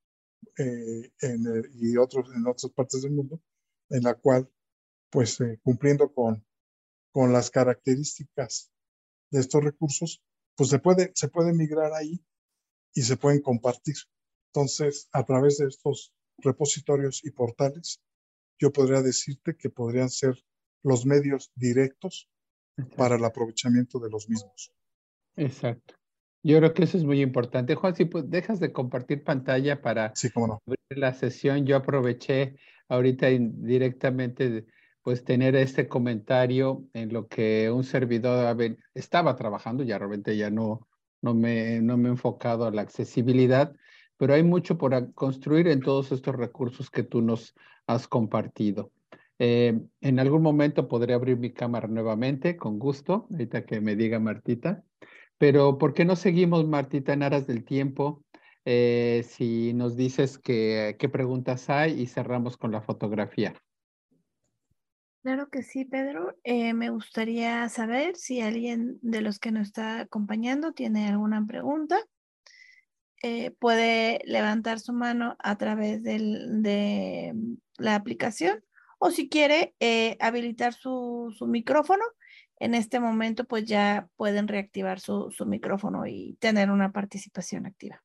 y en otras partes del mundo, en la cual, pues, cumpliendo con las características de estos recursos, pues se puede migrar ahí y se pueden compartir. Entonces, a través de estos repositorios y portales, yo podría decirte que podrían ser los medios directos para el Exacto. aprovechamiento de los mismos. Exacto. Yo creo que eso es muy importante. Juan, si pues, dejas de compartir pantalla para Sí, cómo no. abrir la sesión, yo aproveché ahorita directamente pues tener este comentario en lo que un servidor estaba trabajando, ya realmente ya no me he enfocado a la accesibilidad, pero hay mucho por construir en todos estos recursos que tú nos has compartido. En algún momento podré abrir mi cámara nuevamente, con gusto, ahorita que me diga Martita. Pero ¿por qué no seguimos, Martita, en aras del tiempo? Si nos dices qué preguntas hay y cerramos con la fotografía. Claro que sí, Pedro. Me gustaría saber si alguien de los que nos está acompañando tiene alguna pregunta. Puede levantar su mano a través de la aplicación o si quiere habilitar su micrófono. En este momento pues ya pueden reactivar su micrófono y tener una participación activa.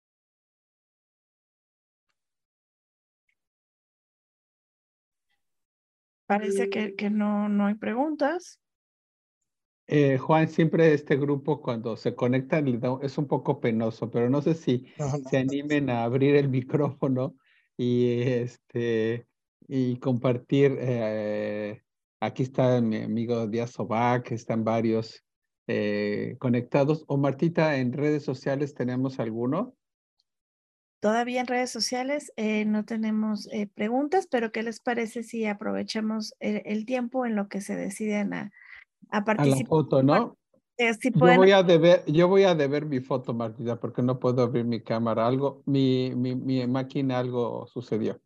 Parece que no hay preguntas. Juan, siempre este grupo cuando se conectan es un poco penoso, pero no sé si No, se animen a abrir el micrófono y compartir. Aquí está mi amigo Díaz Obac, están varios conectados. O Martita, en redes sociales tenemos alguno. Todavía en redes sociales no tenemos preguntas, pero ¿qué les parece si aprovechamos el tiempo en lo que se deciden a A la participar? foto, ¿no? Si Yo pueden, yo voy a deber mi foto, Martita, porque no puedo abrir mi cámara. Mi máquina, algo sucedió.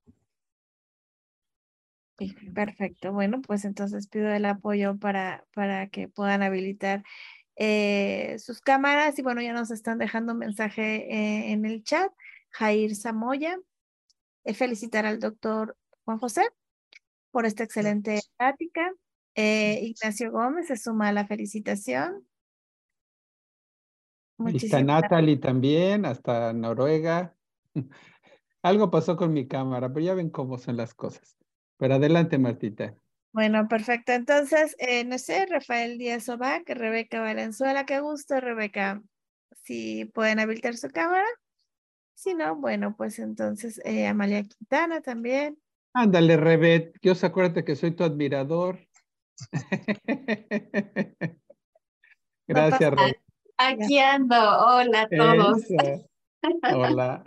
sí, perfecto. Bueno, pues entonces pido el apoyo para que puedan habilitar sus cámaras y bueno, ya nos están dejando un mensaje en el chat. Jair Zamoya, felicitar al doctor Juan José por esta excelente plática. Ignacio Gómez se suma a la felicitación. Ahí está Muchísimas gracias. Natalie también, hasta Noruega. Algo pasó con mi cámara, pero ya ven cómo son las cosas. Pero adelante, Martita. Bueno, perfecto. Entonces, no sé, Rafael Díaz Obac, Rebeca Valenzuela, qué gusto, Rebeca. Si pueden habilitar su cámara. Si no, bueno, pues entonces Amalia Quintana también. Ándale, Rebet. Dios, acuérdate que soy tu admirador. No pasa Gracias, nada. Rebet. Ya. Aquí ando. Hola a todos. Eso. Hola.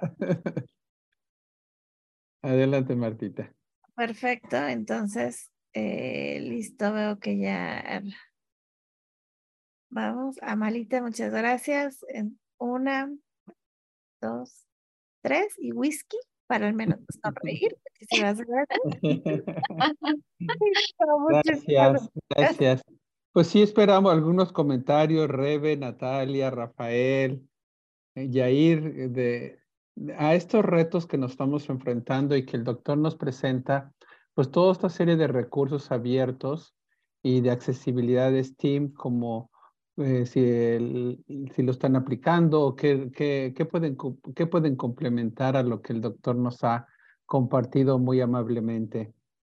Adelante, Martita. Perfecto, entonces, listo, veo que ya vamos. Amalita, muchas gracias. En una, dos, tres y whisky para al menos sonreír. Muchísimas gracias. No, muchísimas Gracias, gracias. gracias. Pues sí, esperamos algunos comentarios, Rebe, Natalia, Rafael, Yair, a estos retos que nos estamos enfrentando y que el doctor nos presenta, pues toda esta serie de recursos abiertos y de accesibilidad de STEAM, como si lo están aplicando o qué pueden complementar a lo que el doctor nos ha compartido muy amablemente.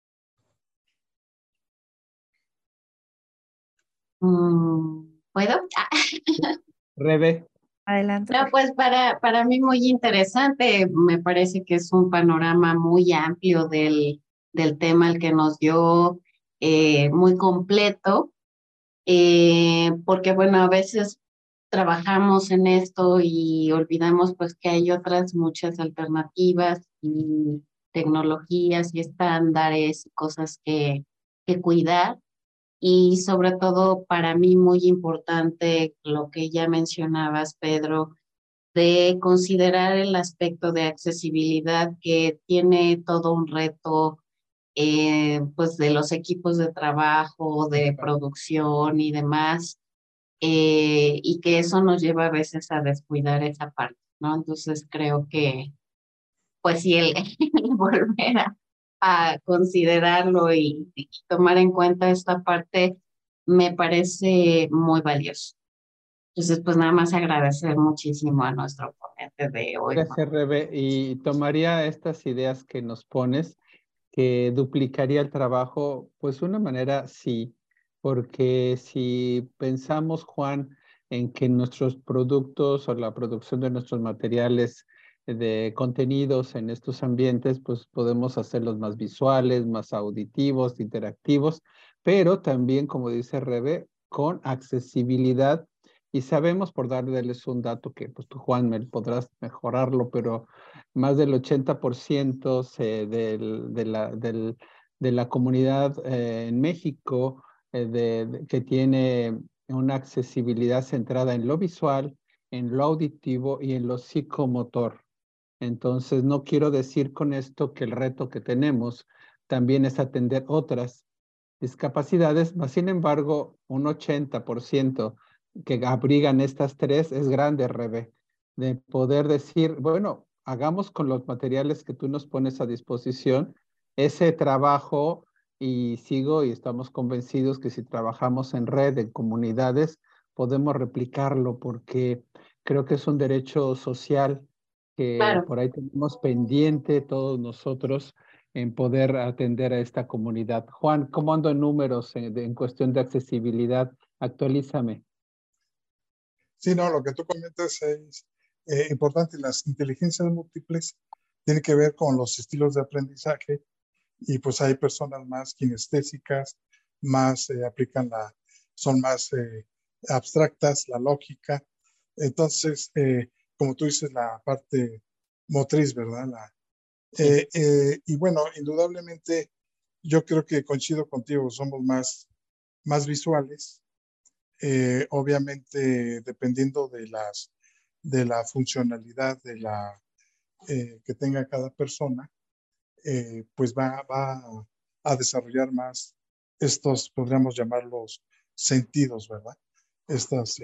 ¿Puedo? Rebe. Adelante, No, por pues para mí muy interesante. Me parece que es un panorama muy amplio del tema el que nos dio, muy completo, porque bueno, a veces trabajamos en esto y olvidamos pues que hay otras muchas alternativas y tecnologías y estándares y cosas que cuidar. Y sobre todo para mí muy importante lo que ya mencionabas, Pedro, de considerar el aspecto de accesibilidad que tiene todo un reto, pues de los equipos de trabajo, de producción y demás, y que eso nos lleva a veces a descuidar esa parte, ¿no? Entonces creo que, pues sí, el volver a considerarlo y tomar en cuenta esta parte me parece muy valioso. Entonces, pues nada más agradecer muchísimo a nuestro ponente de hoy. Gracias, Rebe. Y tomaría estas ideas que nos pones, que duplicaría el trabajo, pues de una manera sí, porque si pensamos, Juan, en que nuestros productos o la producción de nuestros materiales de contenidos en estos ambientes, pues podemos hacerlos más visuales, más auditivos, interactivos, pero también, como dice Rebe, con accesibilidad Y sabemos, por darles un dato que pues tú, Juan, me podrás mejorarlo, pero más del 80% de la comunidad en México que tiene una accesibilidad centrada en lo visual, en lo auditivo y en lo psicomotor. Entonces, no quiero decir con esto que el reto que tenemos también es atender otras discapacidades, mas sin embargo, un 80% que abrigan estas tres es grande, Rebe, de poder decir, bueno, hagamos con los materiales que tú nos pones a disposición ese trabajo y sigo y estamos convencidos que si trabajamos en red, en comunidades, podemos replicarlo porque creo que es un derecho social que Claro. por ahí tenemos pendiente todos nosotros en poder atender a esta comunidad. Juan, ¿cómo ando en números en cuestión de accesibilidad? Actualízame. Sí, no, lo que tú comentas es importante. Las inteligencias múltiples tienen que ver con los estilos de aprendizaje y pues hay personas más kinestésicas, más son más abstractas, la lógica. Entonces, como tú dices, la parte motriz, ¿verdad? Y bueno, indudablemente yo creo que coincido contigo, somos más visuales. Obviamente, dependiendo de la funcionalidad que tenga cada persona, pues va a desarrollar más estos, podríamos llamarlos sentidos, ¿verdad? Estas,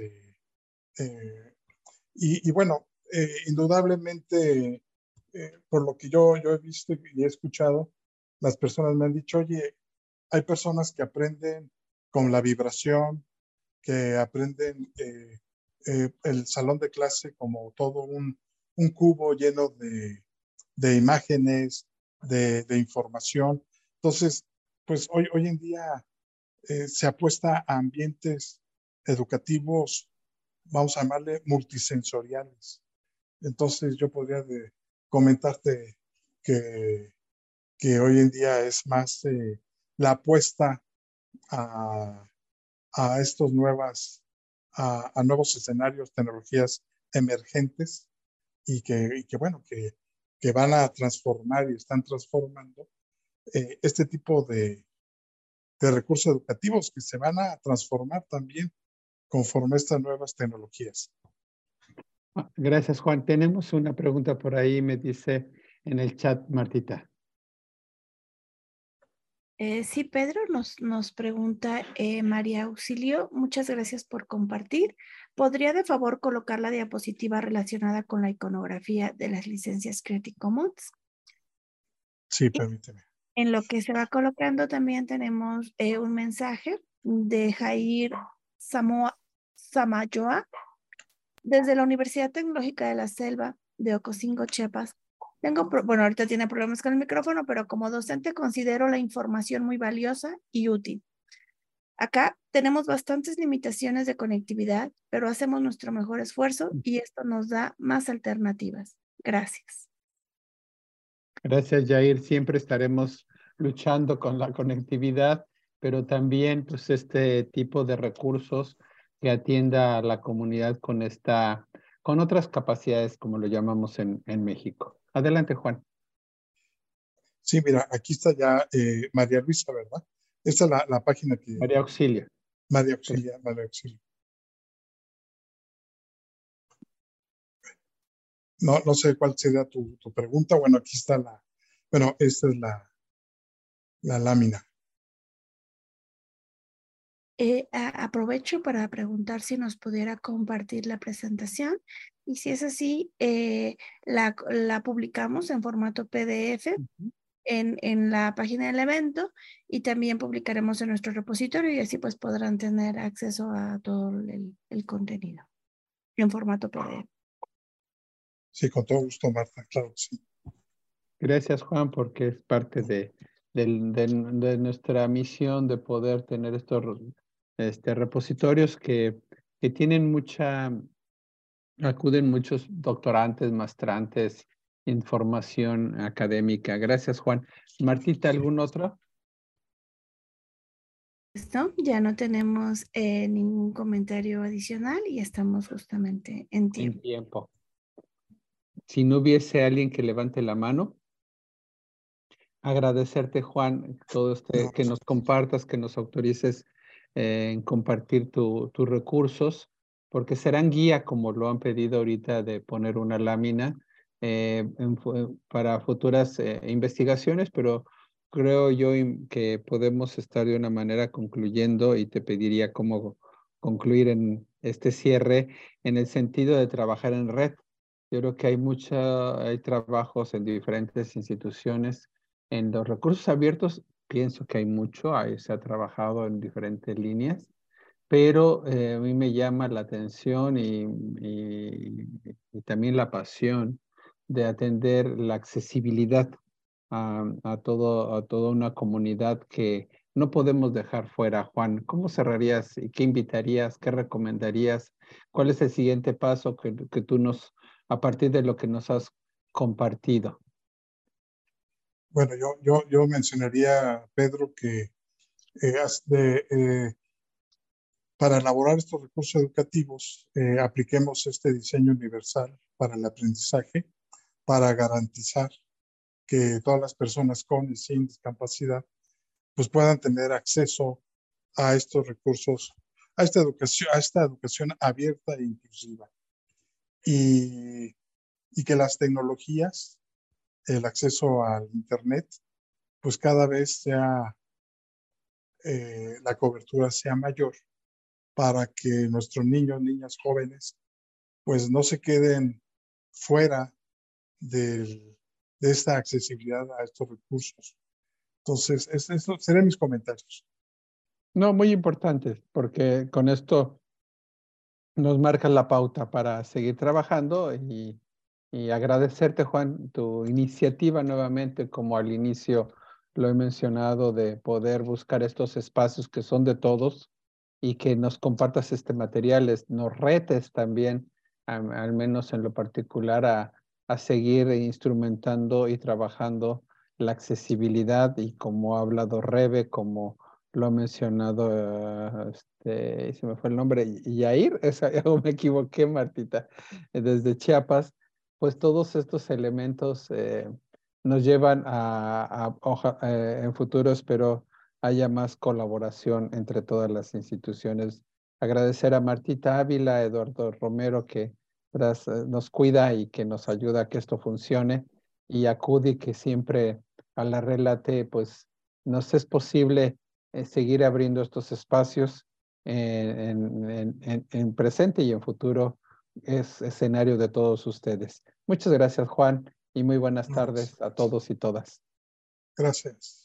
y bueno, indudablemente, por lo que yo he visto y he escuchado, las personas me han dicho, oye, hay personas que aprenden con la vibración, que aprenden el salón de clase como todo un cubo lleno de imágenes, de información. Entonces, pues hoy en día se apuesta a ambientes educativos, vamos a llamarle multisensoriales. Entonces, yo podría comentarte que, que hoy en día es más la apuesta a, a estos a nuevos escenarios, tecnologías emergentes bueno, que van a transformar y están transformando este tipo de recursos educativos que se van a transformar también conforme a estas nuevas tecnologías. Gracias, Juan. Tenemos una pregunta por ahí, me dice en el chat, Martita. Sí, Pedro nos pregunta María Auxilio, muchas gracias por compartir. ¿Podría de favor colocar la diapositiva relacionada con la iconografía de las licencias Creative Commons? Sí, permíteme. En lo que se va colocando también tenemos un mensaje de Jair Samayoa desde la Universidad Tecnológica de la Selva de Ocosingo, Chiapas. Bueno, ahorita tiene problemas con el micrófono, pero como docente considero la información muy valiosa y útil. Acá tenemos bastantes limitaciones de conectividad, pero hacemos nuestro mejor esfuerzo y esto nos da más alternativas. Gracias. Gracias, Jair. Siempre estaremos luchando con la conectividad, pero también pues este tipo de recursos que atienda a la comunidad con otras capacidades, como lo llamamos en México. Adelante, Juan. Sí, mira, aquí está ya María Luisa, ¿verdad? Esta es la página que... María Auxilio. María Auxilio. No sé cuál sería tu pregunta. Bueno, aquí está esta es la lámina. Aprovecho para preguntar si nos pudiera compartir la presentación y si es así, la publicamos en formato PDF en la página del evento y también publicaremos en nuestro repositorio y así pues podrán tener acceso a todo el contenido en formato PDF. Sí, con todo gusto, Marta, claro que sí. Gracias, Juan, porque es parte de nuestra misión de poder tener estos repositorios que tienen acuden muchos doctorantes, maestrantes, información académica. Gracias, Juan. Martita, ¿algún otro? Listo, ya no tenemos ningún comentario adicional y estamos justamente en En tiempo. tiempo. Si no hubiese alguien que levante la mano, agradecerte, Juan, todo No, que nos compartas, que nos autorices en compartir tus recursos, porque serán guía, como lo han pedido ahorita, de poner una lámina para futuras investigaciones, pero creo yo que podemos estar de una manera concluyendo y te pediría cómo concluir en este cierre en el sentido de trabajar en red. Yo creo que hay trabajos en diferentes instituciones. En los recursos abiertos pienso que hay mucho, ahí se ha trabajado en diferentes líneas, pero a mí me llama la atención y también la pasión de atender la accesibilidad a toda una comunidad que no podemos dejar fuera. Juan, ¿cómo cerrarías y qué invitarías, qué recomendarías? ¿Cuál es el siguiente paso que tú a partir de lo que nos has compartido? bueno, yo mencionaría, Pedro, que para elaborar estos recursos educativos, apliquemos este diseño universal para el aprendizaje, para garantizar que todas las personas con y sin discapacidad pues puedan tener acceso a estos recursos, a esta educación abierta e inclusiva. Y que las tecnologías, el acceso al Internet, pues cada vez la cobertura sea mayor para que nuestros niños, niñas, jóvenes, pues no se queden fuera de esta accesibilidad a estos recursos. Entonces, esos serían mis comentarios. No, muy importante, porque con esto nos marca la pauta para seguir trabajando y agradecerte, Juan, tu iniciativa nuevamente, como al inicio lo he mencionado, de poder buscar estos espacios que son de todos y que nos compartas este material, nos retes también, al menos en lo particular, a seguir instrumentando y trabajando la accesibilidad y como ha hablado Rebe, como lo ha mencionado, se me fue el nombre, Yair, o me equivoqué, Martita, desde Chiapas, pues todos estos elementos nos llevan en futuro, espero, haya más colaboración entre todas las instituciones. Agradecer a Martita Ávila, a Eduardo Romero, que nos cuida y que nos ayuda a que esto funcione, y a Cudi, que siempre a la Relate, pues nos es posible seguir abriendo estos espacios en presente y en futuro. Es escenario de todos ustedes. Muchas gracias, Juan, y muy buenas No, tardes a todos y todas. gracias.